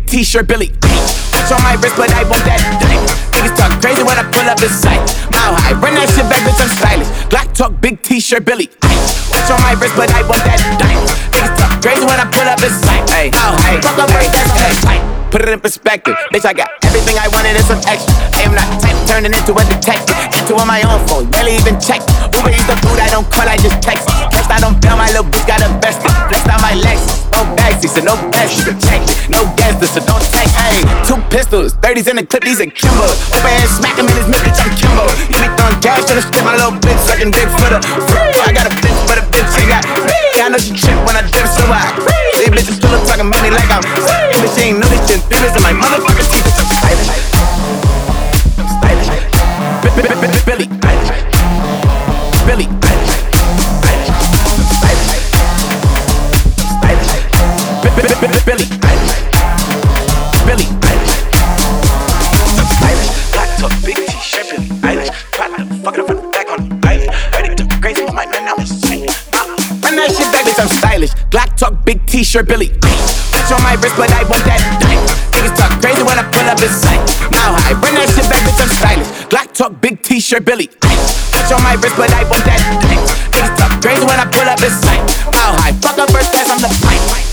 t-shirt, Billy. Watch on my wrist, but I want that dang. Niggas talk crazy when I pull up in sight. Mile high, run that shit back, bitch, I'm stylish. Glock talk, big t-shirt, Billy. Watch on my wrist, but I want that dang. Niggas talk crazy when I pull up in sight. Mile high, fuck up, that's on that. Put it in perspective, bitch, I got everything I wanted and some extra. I am not type turning into a detective. Into on my own phone, barely even check. Uber eats the food, I don't call, I just text. Next I don't bail, my little bitch got invested. Flexed out my Lexus, no backseat, so no gas, you can check it. No gas, so don't text, ayy. 2 pistols, 30s in the clip, these are Kimbo. Open and smack him in his mid, bitch, I'm Kimbo. You be throwing cash to the strip, my little bitch sucking dick for the free. I got a bitch, but a bitch ain't got me. I know she trip when I dip, so I these bitches still up talking money like I'm free. But she ain't know this shit, feelings in my motherfucking teeth, bitch, I'm stylish. I'm stylish. Billy. Billy. Billy. Billy. Black top, big t-shirt, Billy Eilish. Try to fuck it up from the back on the Eilish. Ready to go crazy for my man, now I'm insane. Run that shit back, bitch, I'm stylish. Glock talk, big t-shirt, Billy. Watch on my wrist, but I want that dang. Niggas talk crazy when I pull up in sight. Mile high, run that shit back, bitch, I'm stylish. Glock talk, big t-shirt, Billy. Watch on my wrist, but I want that dang. Niggas talk crazy when I pull up in sight. Mile high, fuck up first class, I'm the pipe.